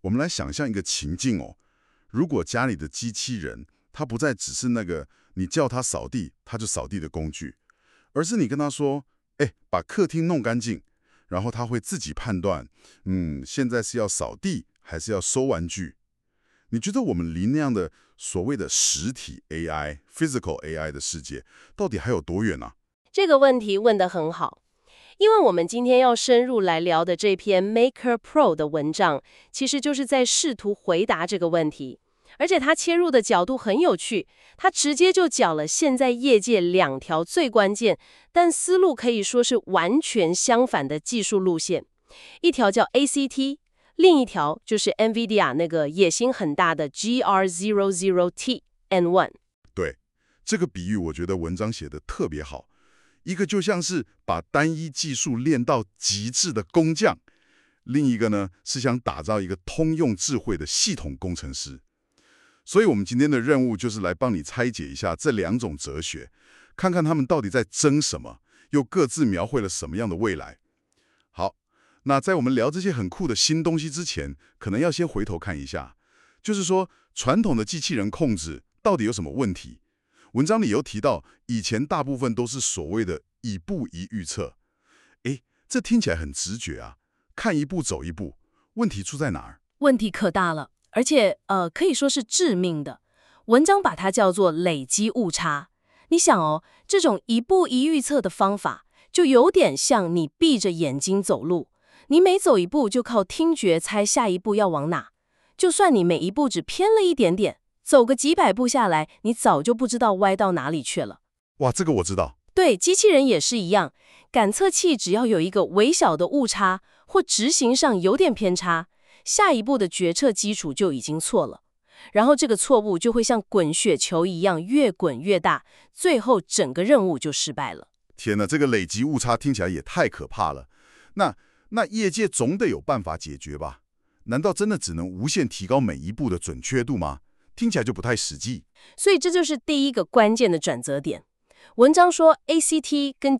我们来想象一个情境哦，如果家里的机器人，它不再只是那个你叫它扫地，它就扫地的工具，而是你跟它说，哎，把客厅弄干净，然后它会自己判断，现在是要扫地还是要收玩具？你觉得我们离那样的所谓的实体 AI、physical AI 的世界，到底还有多远呢？ 这个问题问得很好，因为我们今天要深入来聊的这篇 Maker Pro 的文章，其实就是在试图回答这个问题。而且他切入的角度很有趣，他直接就讲了现在业界两条最关键，但思路可以说是完全相反的技术路线。一条叫 ACT， 另一条就是 NVIDIA 那个野心很大的 GR00T N1。 对，这个比喻我觉得文章写得特别好。一个就像是把单一技术练到极致的工匠，另一个呢是想打造一个通用智慧的系统工程师。所以我们今天的任务就是来帮你拆解一下这两种哲学，看看他们到底在争什么，又各自描绘了什么样的未来。好，那在我们聊这些很酷的新东西之前，可能要先回头看一下，就是说传统的机器人控制到底有什么问题？文章里有提到，以前大部分都是所谓的一步一预测。诶，这听起来很直觉啊，看一步走一步，问题出在哪儿？ 问题可大了，而且可以说是致命的。文章把它叫做累积误差。你想哦，这种一步一预测的方法，就有点像你闭着眼睛走路，你每走一步就靠听觉猜下一步要往哪。就算你每一步只偏了一点点，走个几百步下来，你早就不知道歪到哪里去了。 哇，这个我知道。 对，机器人也是一样，感测器只要有一个微小的误差，或执行上有点偏差，下一步的决策基础就已经错了。然后这个错误就会像滚雪球一样越滚越大，最后整个任务就失败了。 天哪，这个累积误差听起来也太可怕了。那业界总得有办法解决吧？难道真的只能无限提高每一步的准确度吗？听起来就不太实际。 所以这就是第一个关键的转折点。文章说 ACT 跟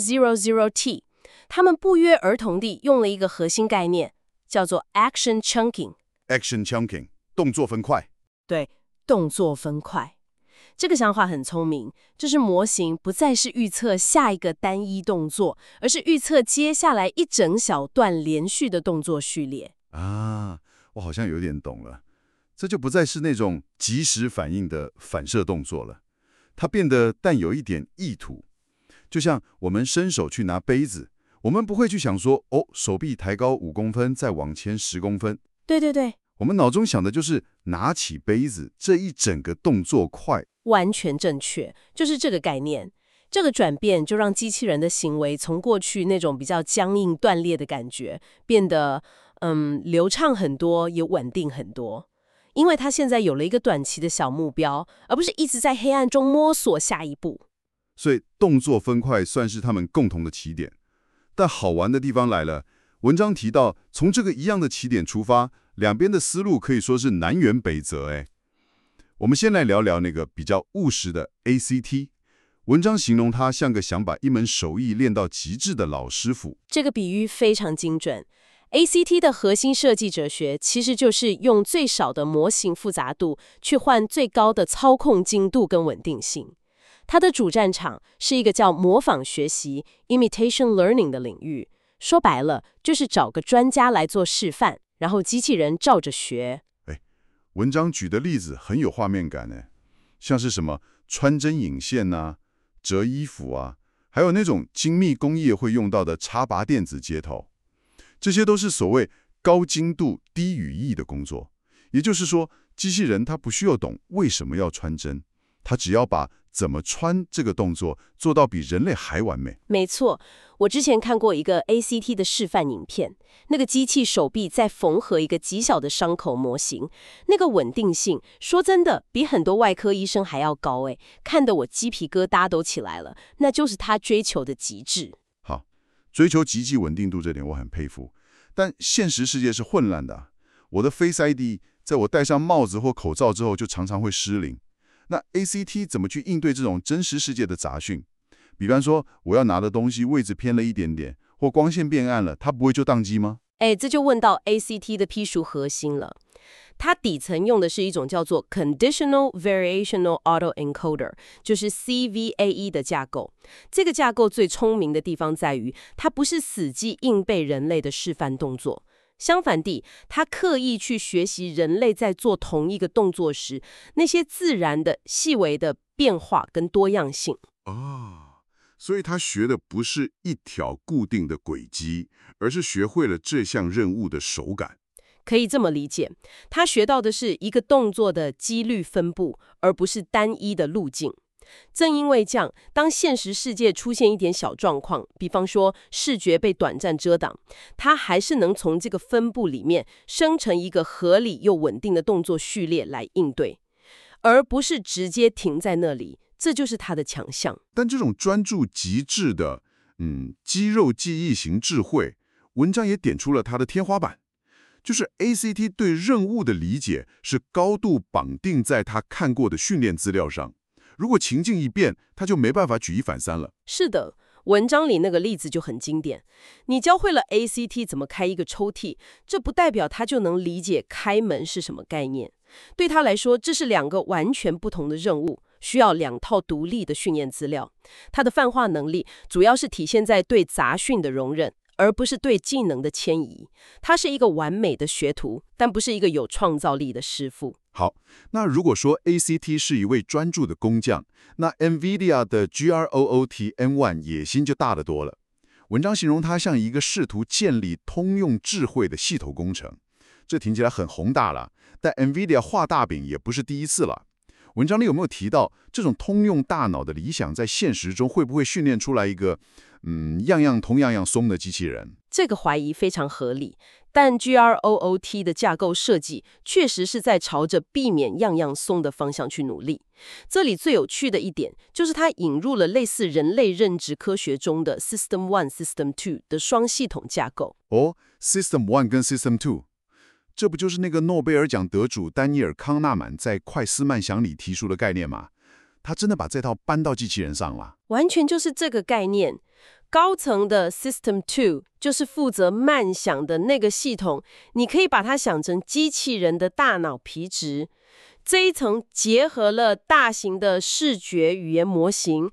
GR00T 他们不约而同地用了一个核心概念，叫做 Action Chunking。 Action chunking， 动作分块。 对，动作分块。这个想法很聪明，就是模型不再是预测下一个单一动作，而是预测接下来一整小段连续的动作序列。 啊，我好像有点懂了。这就不再是那种即时反应的反射动作了，它变得带有一点意图。就像我们伸手去拿杯子，我们不会去想说，手臂抬高5公分，再往前10公分。 对对对， 我们脑中想的就是拿起杯子这一整个动作快。 完全正确，就是这个概念。这个转变就让机器人的行为从过去那种比较僵硬断裂的感觉，变得流畅很多，也稳定很多。因为它现在有了一个短期的小目标，而不是一直在黑暗中摸索下一步。 所以动作分块算是他们共同的起点。但好玩的地方来了，文章提到，从这个一样的起点出发，两边的思路可以说是南辕北辙。我们先来聊聊那个比较务实的 ACT。 文章形容它像个想把一门手艺练到极致的老师傅。 这个比喻非常精准。ACT 的核心设计哲学其实就是用最少的模型复杂度去换最高的操控精度跟稳定性。它的主战场是一个叫模仿学习 imitation learning 的领域，说白了就是找个专家来做示范，然后机器人照着学。 文章举的例子很有画面感呢，像是什么穿针引线啊、折衣服啊，还有那种精密工业会用到的插拔电子接头，这些都是所谓高精度低语义的工作。也就是说，机器人它不需要懂为什么要穿针，它只要把怎么穿这个动作做到比人类还完美。 没错，我之前看过一个 ACT 的示范影片，那个机器手臂在缝合一个极小的伤口模型，那个稳定性，说真的，比很多外科医生还要高看得我鸡皮疙瘩都起来了。那就是他追求的极致。 好，追求极致稳定度这点我很佩服，但现实世界是混乱的。我的 Face ID 在我戴上帽子或口罩之后就常常会失灵。那 ACT 怎么去应对这种真实世界的杂讯？比方说，我要拿的东西位置偏了一点点，或光线变暗了，它不会就宕机吗？ 哎，这就问到 ACT 的批数核心了。它底层用的是一种叫做 Conditional Variational Autoencoder， 就是 CVAE 的架构。这个架构最聪明的地方在于，它不是死记硬背人类的示范动作。相反地，它刻意去学习人类在做同一个动作时，那些自然的、细微的变化跟多样性。 所以他学的不是一条固定的轨迹，而是学会了这项任务的手感。 可以这么理解，他学到的是一个动作的几率分布，而不是单一的路径。正因为这样，当现实世界出现一点小状况，比方说视觉被短暂遮挡，他还是能从这个分布里面生成一个合理又稳定的动作序列来应对，而不是直接停在那里。这就是他的强项。 但这种专注极致的，肌肉记忆型智慧，文章也点出了他的天花板。就是 ACT 对任务的理解是高度绑定在他看过的训练资料上，如果情境一变，他就没办法举一反三了。 是的，文章里那个例子就很经典。你教会了 ACT 怎么开一个抽屉，这不代表他就能理解开门是什么概念。对他来说，这是两个完全不同的任务，需要两套独立的训练资料。他的泛化能力主要是体现在对杂讯的容忍，而不是对技能的迁移。他是一个完美的学徒，但不是一个有创造力的师傅。 好，那如果说 ACT 是一位专注的工匠，那 NVIDIA 的 GROOT N1 野心就大得多了。文章形容它像一个试图建立通用智慧的系统工程，这听起来很宏大了，但 NVIDIA 画大饼也不是第一次了。文章里有没有提到这种通用大脑的理想在现实中会不会训练出来一个样样通样样松的机器人？ 这个怀疑非常合理，但 GROOT 的架构设计确实是在朝着避免样样松的方向去努力。这里最有趣的一点就是它引入了类似人类认知科学中的 System 1、System 2的双系统架构。 System 1跟 System 2，这不就是那个诺贝尔奖得主丹尼尔·康纳曼在《快思慢想》里提出的概念吗？他真的把这套搬到机器人上了。 完全就是这个概念。高层的 System 2就是负责慢想的那个系统，你可以把它想成机器人的大脑皮质。这一层结合了大型的视觉语言模型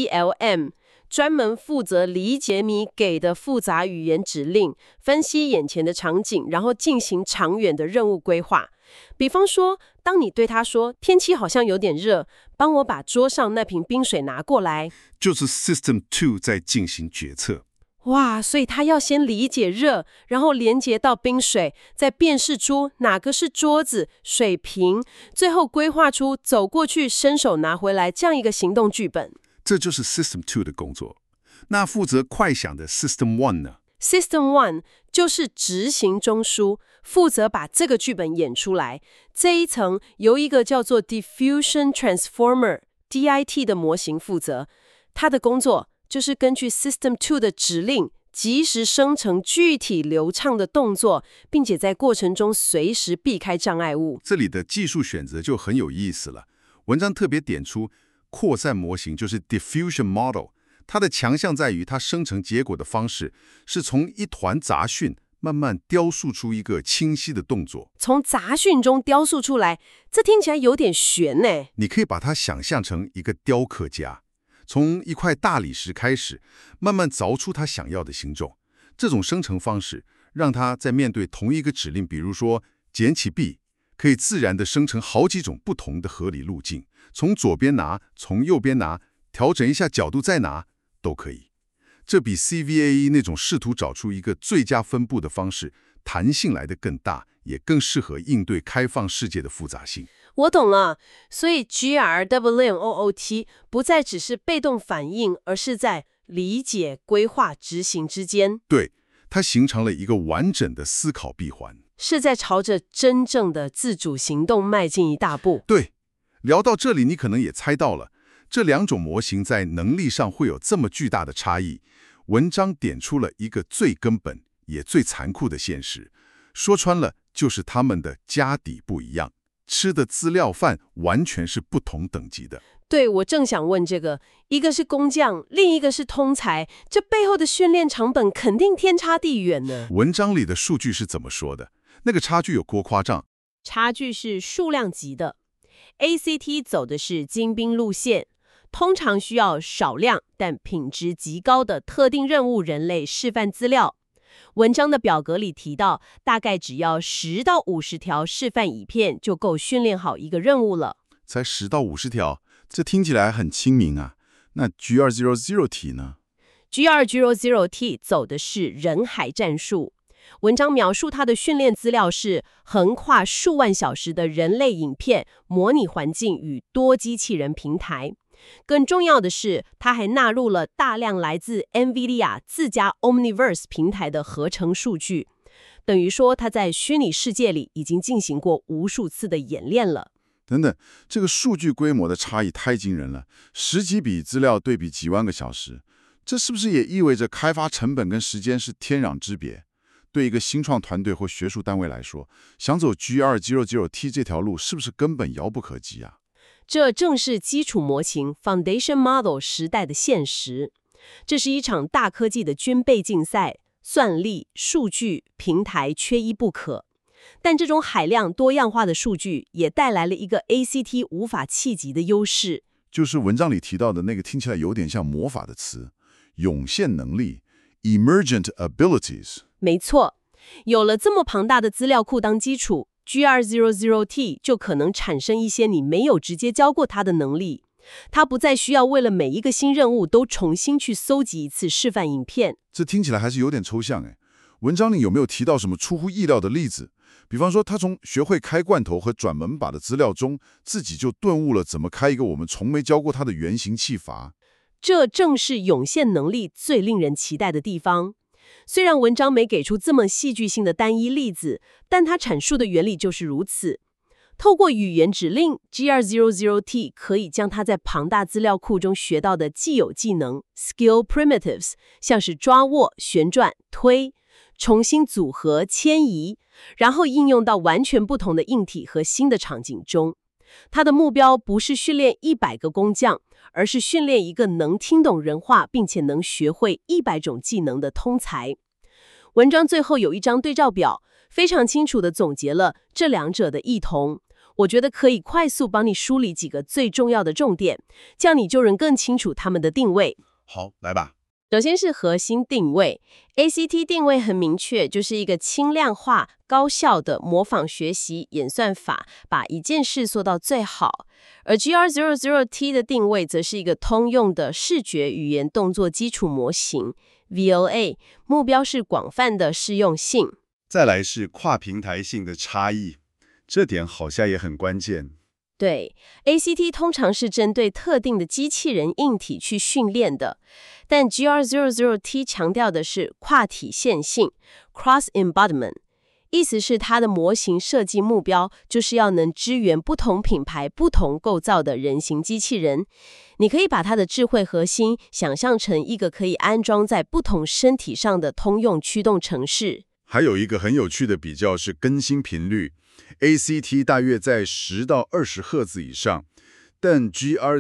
VLM， 专门负责理解你给的复杂语言指令，分析眼前的场景，然后进行长远的任务规划。比方说，当你对他说天气好像有点热，帮我把桌上那瓶冰水拿过来， 就是 System 2在进行决策。 哇，所以他要先理解热，然后连接到冰水，再辨识出哪个是桌子、水瓶，最后规划出走过去伸手拿回来这样一个行动剧本。 这就是 System 2的工作。那负责快想的 System 1呢？ System 1就是执行中枢，负责把这个剧本演出来。这一层由一个叫做 Diffusion Transformer（DIT） 的模型负责，它的工作就是根据 System 2的指令，及时生成具体流畅的动作，并且在过程中随时避开障碍物。 这里的技术选择就很有意思了。文章特别点出，扩散模型就是 Diffusion Model， 它的强项在于它生成结果的方式是从一团杂讯慢慢雕塑出一个清晰的动作。 从杂讯中雕塑出来，这听起来有点悬呢。 你可以把它想象成一个雕刻家，从一块大理石开始，慢慢凿出他想要的形状。这种生成方式让他在面对同一个指令，比如说捡起笔，可以自然地生成好几种不同的合理路径，从左边拿，从右边拿，调整一下角度再拿，都可以。这比 CVAE 那种试图找出一个最佳分布的方式，弹性来得更大，也更适合应对开放世界的复杂性。 我懂了，所以 GROOT 不再只是被动反应，而是在理解、规划、执行之间。 对，它形成了一个完整的思考闭环， 是在朝着真正的自主行动迈进一大步。 对，聊到这里，你可能也猜到了，这两种模型在能力上会有这么巨大的差异。文章点出了一个最根本也最残酷的现实，说穿了就是他们的家底不一样，吃的资料饭完全是不同等级的。 对，我正想问这个，一个是工匠，另一个是通才，这背后的训练成本肯定天差地远呢。 文章里的数据是怎么说的？那个差距有多夸张？ 差距是数量级的。ACT 走的是精兵路线，通常需要少量但品质极高的特定任务人类示范资料。文章的表格里提到，大概只要10到50条示范影片就够训练好一个任务了。 才10到50条，这听起来很亲民啊。那 G200T 呢？ G200T 走的是人海战术。文章描述它的训练资料是横跨数万小时的人类影片、模拟环境与多机器人平台。更重要的是，它还纳入了大量来自 NVIDIA 自家 Omniverse 平台的合成数据，等于说它在虚拟世界里已经进行过无数次的演练了。 等等，这个数据规模的差异太惊人了，10几笔资料对比几万个小时，这是不是也意味着开发成本跟时间是天壤之别？对一个新创团队或学术单位来说，想走 G200T 这条路是不是根本遥不可及啊？ 这正是基础模型 Foundation Model 时代的现实。这是一场大科技的军备竞赛，算力、数据、平台缺一不可。但这种海量多样化的数据也带来了一个 ACT 无法企及的优势， 就是文章里提到的那个听起来有点像魔法的词——涌现能力 （Emergent Abilities）。 没错，有了这么庞大的资料库当基础， G200T 就可能产生一些你没有直接教过它的能力。它不再需要为了每一个新任务都重新去搜集一次示范影片。 这听起来还是有点抽象哎。文章里有没有提到什么出乎意料的例子？比方说，他从学会开罐头和转门把的资料中，自己就顿悟了怎么开一个我们从没教过他的圆形气阀。 这正是涌现能力最令人期待的地方。虽然文章没给出这么戏剧性的单一例子，但它阐述的原理就是如此。透过语言指令 ，G200T 可以将它在庞大资料库中学到的既有技能 （skill primitives），像是抓握、旋转、推，重新组合、迁移，然后应用到完全不同的硬体和新的场景中。它的目标不是训练100个工匠，而是训练一个能听懂人话并且能学会100种技能的通才。文章最后有一张对照表，非常清楚地总结了这两者的异同。我觉得可以快速帮你梳理几个最重要的重点，这样你就能更清楚他们的定位。 好，来吧。 首先是核心定位 ，ACT 定位很明确，就是一个轻量化、高效的模仿学习演算法，把一件事做到最好。而 G200T 的定位则是一个通用的视觉语言动作基础模型 VLA， 目标是广泛的适用性。 再来是跨平台性的差异，这点好像也很关键。 对 ，ACT 通常是针对特定的机器人硬体去训练的，但 G200T 强调的是跨体现性 （cross embodiment）， 意思是它的模型设计目标就是要能支援不同品牌、不同构造的人形机器人。你可以把它的智慧核心想象成一个可以安装在不同身体上的通用驱动程式。 还有一个很有趣的比较是更新频率。ACT 大约在10到20赫兹以上，但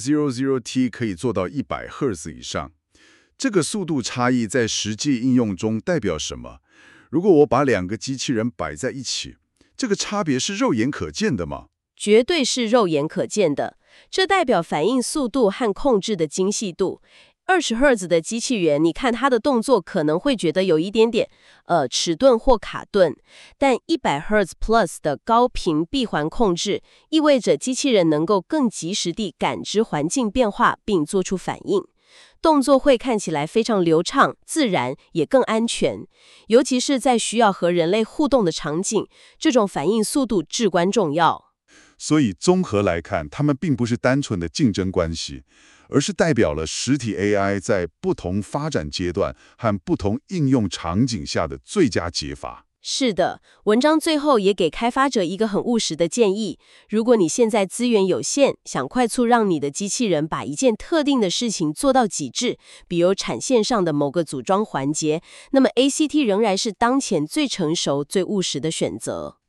G200T 可以做到100赫兹以上。这个速度差异在实际应用中代表什么？如果我把2个机器人摆在一起，这个差别是肉眼可见的吗？ 绝对是肉眼可见的，这代表反应速度和控制的精细度。20赫兹的机器人，你看它的动作可能会觉得有一点点迟钝或卡顿，但100赫兹 plus 的高频闭环控制，意味着机器人能够更及时地感知环境变化并做出反应，动作会看起来非常流畅、自然，也更安全。尤其是在需要和人类互动的场景，这种反应速度至关重要。 所以综合来看，它们并不是单纯的竞争关系，而是代表了实体 AI 在不同发展阶段和不同应用场景下的最佳解法。 是的，文章最后也给开发者一个很务实的建议：如果你现在资源有限，想快速让你的机器人把一件特定的事情做到极致，比如产线上的某个组装环节，那么 ACT 仍然是当前最成熟、最务实的选择。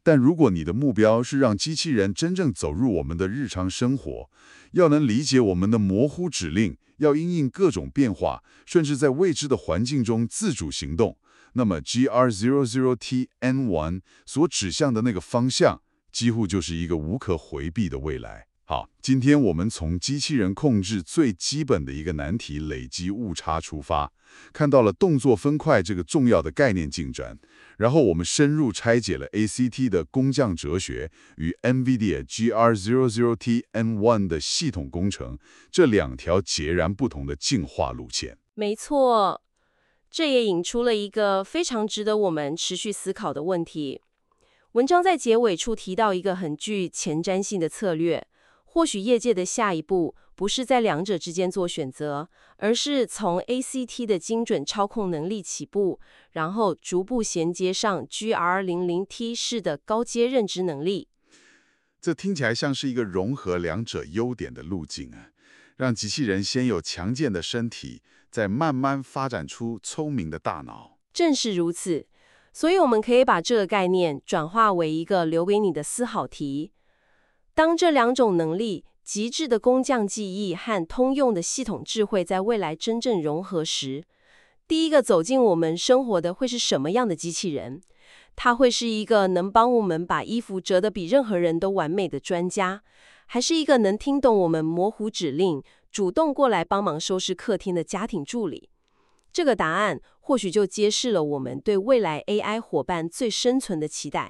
但如果你的目标是让机器人真正走入我们的日常生活，要能理解我们的模糊指令，要因应各种变化，甚至在未知的环境中自主行动，那么 GR00T-N1 所指向的那个方向，几乎就是一个无可回避的未来。好，今天我们从机器人控制最基本的一个难题累积误差出发，看到了动作分块这个重要的概念进展，然后我们深入拆解了 ACT 的工匠哲学与 NVIDIA GR00T-N1 的系统工程这两条截然不同的进化路线。 没错，这也引出了一个非常值得我们持续思考的问题。文章在结尾处提到一个很具前瞻性的策略，或许业界的下一步不是在两者之间做选择，而是从 ACT 的精准操控能力起步，然后逐步衔接上 GR00T 式的高阶认知能力。 这听起来像是一个融合两者优点的路径啊，让机器人先有强健的身体，再慢慢发展出聪明的大脑。 正是如此，所以我们可以把这个概念转化为一个留给你的思考题。当这两种能力，极致的工匠技艺和通用的系统智慧在未来真正融合时，第一个走进我们生活的会是什么样的机器人？它会是一个能帮我们把衣服折得比任何人都完美的专家，还是一个能听懂我们模糊指令，主动过来帮忙收拾客厅的家庭助理？这个答案或许就揭示了我们对未来 AI 伙伴最深存的期待。